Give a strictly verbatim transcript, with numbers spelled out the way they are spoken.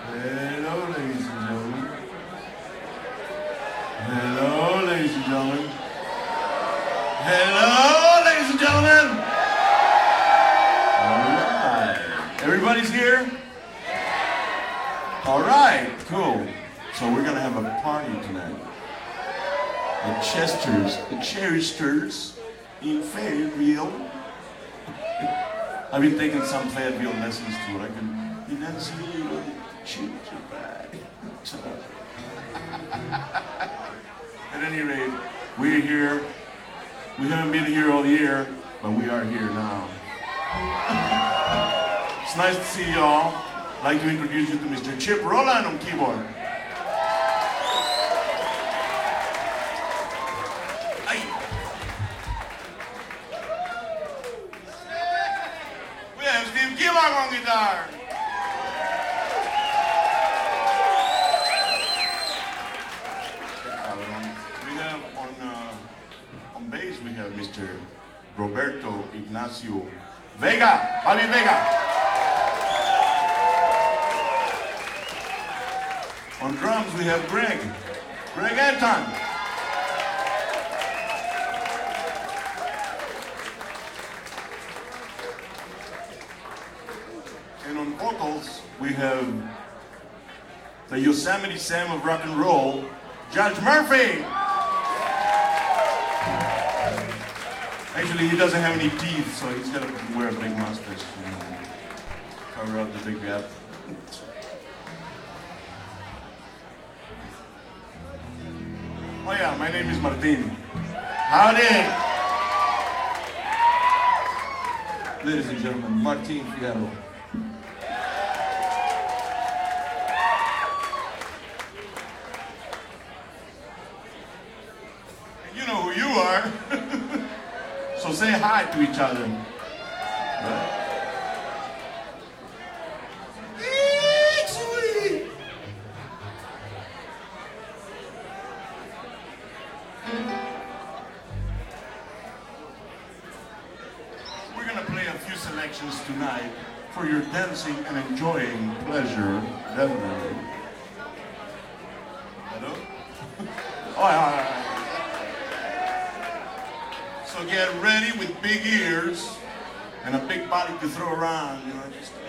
Hello, ladies and gentlemen. Hello, ladies and gentlemen. Hello, ladies and gentlemen. All right. Everybody's here? All right, cool. So we're going to have a party tonight. The Chesters, the Cheristers in Fayetteville. I've been taking some Fayetteville lessons too. I can enunciate a ginger bag. At any rate, we're here. We haven't been here all year, but we are here now. It's nice to see y'all. I'd like to introduce you to Mister Chip Roland on keyboard. We have Steve Gillard on guitar. We have on uh, on bass we have Mister Roberto Ignacio Vega, Javi Vega. On drums we have Greg, Greg Anton. And on vocals we have the Yosemite Sam of rock and roll, Judge Murphy. Actually, he doesn't have any teeth, so he's got to wear a big mustache and cover up the big gap. Oh yeah, my name is Martin. Howdy! Ladies and gentlemen, Martin Fierro. You know who you are. So say hi to each other. Right? We're going to play a few selections tonight for your dancing and enjoying pleasure. Definitely. Hello? Oh, yeah, yeah, yeah. So get ready with big ears and a big body to throw around, you know, just